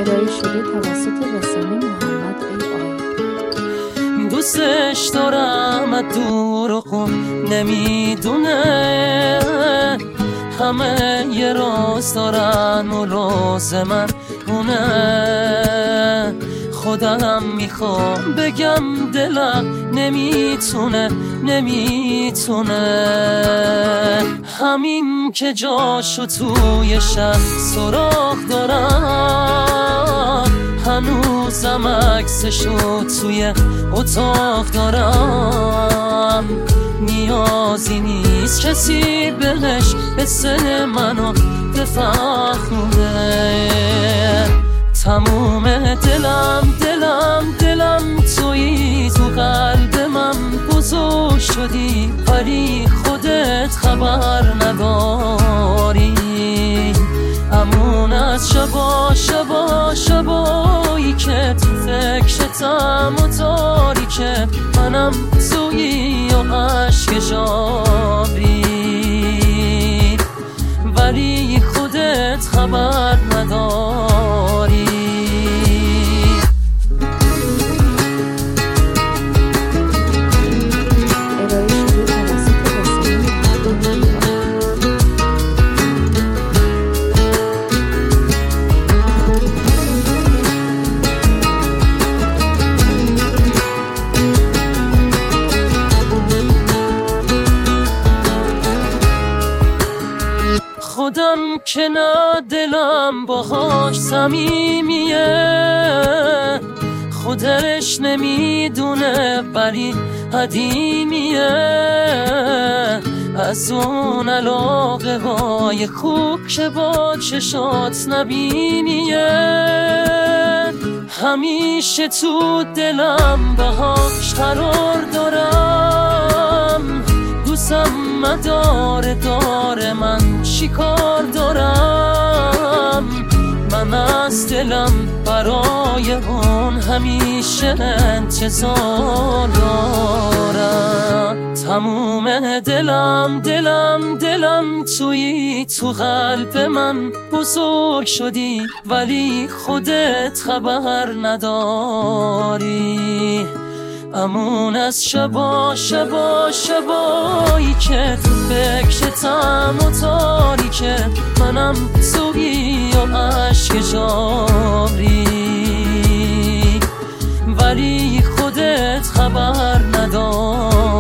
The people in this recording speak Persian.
ارائه شده توسط رسانه محمد AI. دوستش دارم از دروغم نمیدونه، همه یه راز دارن و راز من اونه. خودم میخوام بگم دلم نمیتونه همین که جاشو توی شب سراغ دارم، هنوزم عکسشو توی اتاق دارم. نیازی نیست کسی بهش حسن منو بفهمونه. تموم دلم تویی، تو قلب من بزرگ شدی، ولی خودت خبر نداری. امون از شبایی که تو فکرتم و تاریکه، منم تویی و عشق جابری، ولی خودت خبر نداری. خودم که نه دلم باهاش صمیمیه، خودش نمیدونه ولی قدیمیه. از اون علاقه های خوب که با چشات نبینیه، همیشه تو دلم باهاش قرار دارم. دوستم مدار من چیکار دارم؟ من از دلم برای اون همیشه انتظار دارم. تموم دلم تویی، تو قلب من بزرگ شدی، ولی خودت خبر نداری. امون از شبایی که تو فکرتم و تاریکه، منم تویی و عشق جابری، ولی خودت خبر نداری.